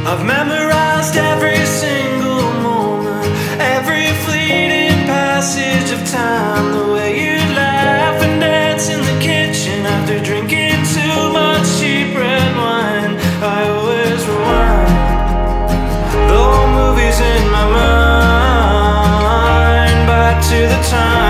I've memorized every single moment, every fleeting passage of time. The way you laugh and dance in the kitchen after drinking too much cheap red wine. I always rewind the old movies in my mind, back to the time